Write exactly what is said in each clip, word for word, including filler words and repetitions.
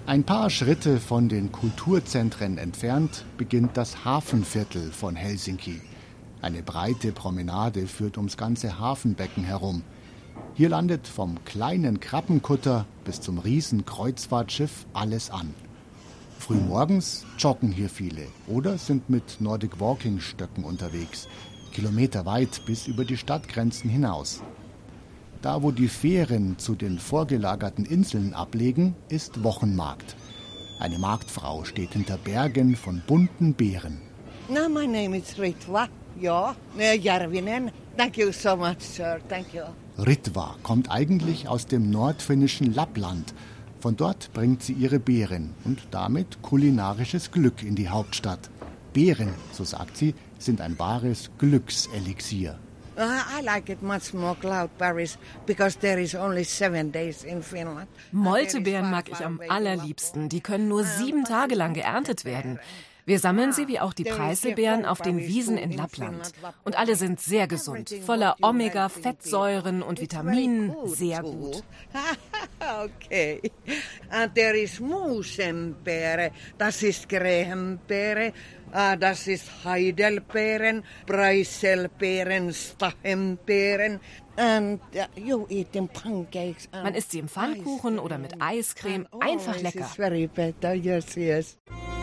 Ein paar Schritte von den Kulturzentren entfernt beginnt das Hafenviertel von Helsinki. Eine breite Promenade führt ums ganze Hafenbecken herum. Hier landet vom kleinen Krabbenkutter bis zum riesen Kreuzfahrtschiff alles an. Frühmorgens joggen hier viele oder sind mit Nordic-Walking-Stöcken unterwegs, kilometerweit bis über die Stadtgrenzen hinaus. Da, wo die Fähren zu den vorgelagerten Inseln ablegen, ist Wochenmarkt. Eine Marktfrau steht hinter Bergen von bunten Beeren. No, my name is Ritva. Ja, Järvinen. Thank you so much, sir. Thank you. Ritva kommt eigentlich aus dem nordfinnischen Lappland. Von dort bringt sie ihre Beeren und damit kulinarisches Glück in die Hauptstadt. Beeren, so sagt sie, sind ein wahres Glückselixier. I like it much more cloudberries because there is only seven days in Finland. Moltebeeren mag ich am allerliebsten. Die können nur sieben Tage lang geerntet werden. Wir sammeln sie wie auch die Preiselbeeren auf den Wiesen in Lappland. Und alle sind sehr gesund, voller Omega-Fettsäuren und Vitaminen, sehr gut. Okay. And there is Moosenbeere, das ist Grahambeere, uh, das ist Heidelbeeren, Preiselbeeren, Stachenbeeren. And uh, you eat them pancakes. And Man isst sie im Pfannkuchen oder mit Eiscreme, einfach lecker. It's very better, yes, yes.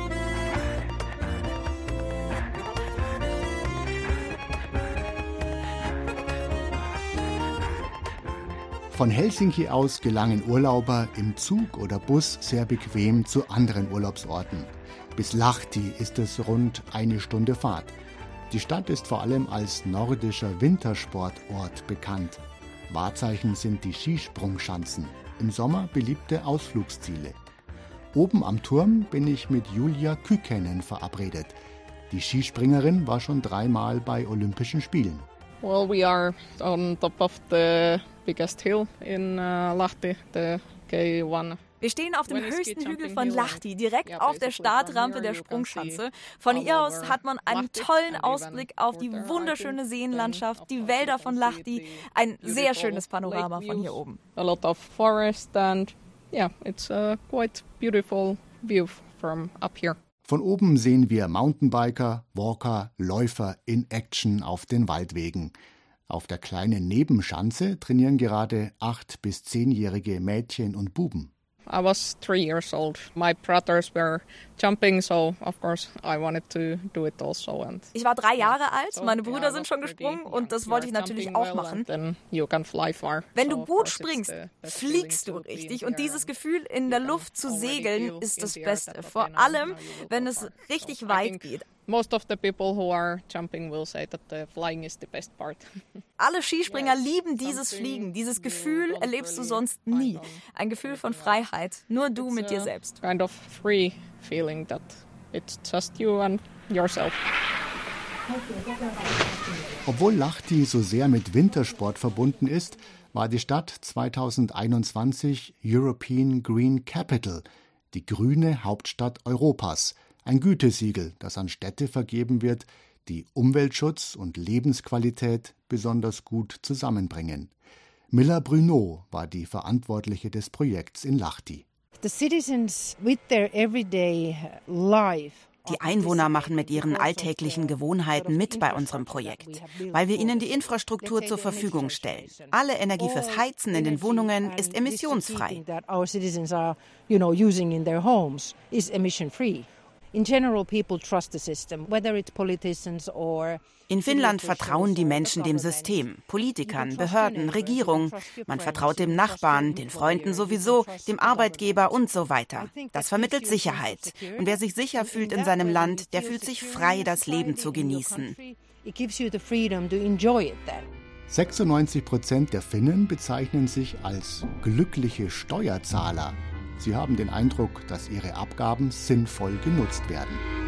Von Helsinki aus gelangen Urlauber im Zug oder Bus sehr bequem zu anderen Urlaubsorten. Bis Lahti ist es rund eine Stunde Fahrt. Die Stadt ist vor allem als nordischer Wintersportort bekannt. Wahrzeichen sind die Skisprungschanzen, im Sommer beliebte Ausflugsziele. Oben am Turm bin ich mit Julia Kykänen verabredet. Die Skispringerin war schon dreimal bei Olympischen Spielen. Well, we are on top of the biggest hill in uh, Lahti, the K eins. Wir stehen auf dem höchsten Hügel von Lahti, direkt auf der Startrampe der Sprungschanze. Von hier aus hat man einen tollen Ausblick auf die wunderschöne Seenlandschaft, die Wälder von Lahti. Ein sehr schönes Panorama von hier oben. A lot of forest and yeah, it's a quite beautiful view from up here. Von oben sehen wir Mountainbiker, Walker, Läufer in Action auf den Waldwegen. Auf der kleinen Nebenschanze trainieren gerade acht- bis zehnjährige Mädchen und Buben. I was three years old. My brothers were jumping, so of course I wanted to do it also. And ich war drei Jahre alt, meine Brüder sind schon gesprungen und das wollte ich natürlich auch machen. Wenn du gut springst, fliegst du richtig und dieses Gefühl, in der Luft zu segeln, ist das Beste. Vor allem, wenn es richtig weit geht. Most of the people who are jumping will say that the flying is the best part. Alle Skispringer lieben dieses Fliegen. Dieses Gefühl erlebst du sonst nie. Ein Gefühl von Freiheit. Nur du mit dir selbst. Kind of free feeling that it's just you and yourself. Obwohl Lahti so sehr mit Wintersport verbunden ist, war die Stadt zweitausendeinundzwanzig European Green Capital, die grüne Hauptstadt Europas. Ein Gütesiegel, das an Städte vergeben wird, die Umweltschutz und Lebensqualität besonders gut zusammenbringen. Milla Bruno war die Verantwortliche des Projekts in Lahti. The citizens with their everyday life. Die Einwohner machen mit ihren alltäglichen Gewohnheiten mit bei unserem Projekt, weil wir ihnen die Infrastruktur zur Verfügung stellen. Alle Energie fürs Heizen in den Wohnungen ist emissionsfrei. In Finnland vertrauen die Menschen dem System, Politikern, Behörden, Regierung. Man vertraut dem Nachbarn, den Freunden sowieso, dem Arbeitgeber und so weiter. Das vermittelt Sicherheit. Und wer sich sicher fühlt in seinem Land, der fühlt sich frei, das Leben zu genießen. sechsundneunzig Prozent der Finnen bezeichnen sich als glückliche Steuerzahler. Sie haben den Eindruck, dass ihre Abgaben sinnvoll genutzt werden.